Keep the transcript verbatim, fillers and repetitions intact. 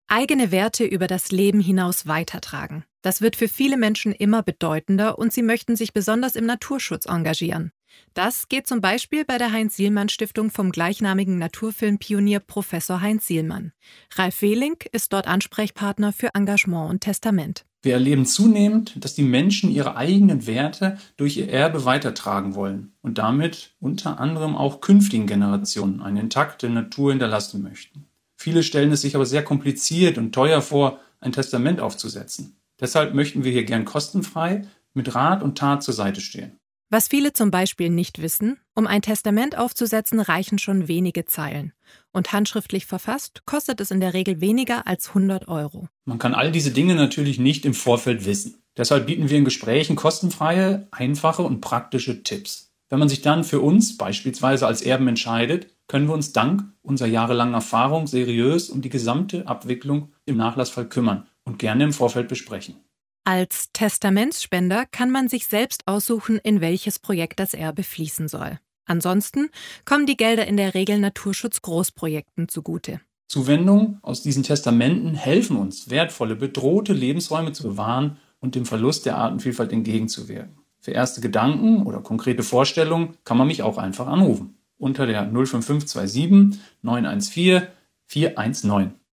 Eigene Werte über das Leben hinaus weitertragen. Das wird für viele Menschen immer bedeutender und sie möchten sich besonders im Naturschutz engagieren. Das geht zum Beispiel bei der Heinz-Sielmann-Stiftung vom gleichnamigen Naturfilmpionier Professor Heinz Sielmann. Ralf Wehling ist dort Ansprechpartner für Engagement und Testament. Wir erleben zunehmend, dass die Menschen ihre eigenen Werte durch ihr Erbe weitertragen wollen und damit unter anderem auch künftigen Generationen eine intakte Natur hinterlassen möchten. Viele stellen es sich aber sehr kompliziert und teuer vor, ein Testament aufzusetzen. Deshalb möchten wir hier gern kostenfrei mit Rat und Tat zur Seite stehen. Was viele zum Beispiel nicht wissen, um ein Testament aufzusetzen, reichen schon wenige Zeilen. Und handschriftlich verfasst kostet es in der Regel weniger als hundert Euro. Man kann all diese Dinge natürlich nicht im Vorfeld wissen. Deshalb bieten wir in Gesprächen kostenfreie, einfache und praktische Tipps. Wenn man sich dann für uns beispielsweise als Erben entscheidet, können wir uns dank unserer jahrelangen Erfahrung seriös um die gesamte Abwicklung im Nachlassfall kümmern und gerne im Vorfeld besprechen. Als Testamentsspender kann man sich selbst aussuchen, in welches Projekt das Erbe fließen soll. Ansonsten kommen die Gelder in der Regel Naturschutz-Großprojekten zugute. Zuwendungen aus diesen Testamenten helfen uns, wertvolle, bedrohte Lebensräume zu bewahren und dem Verlust der Artenvielfalt entgegenzuwirken. Für erste Gedanken oder konkrete Vorstellungen kann man mich auch einfach anrufen. Unter der null fünf fünf zwei sieben neun eins vier vier eins neun.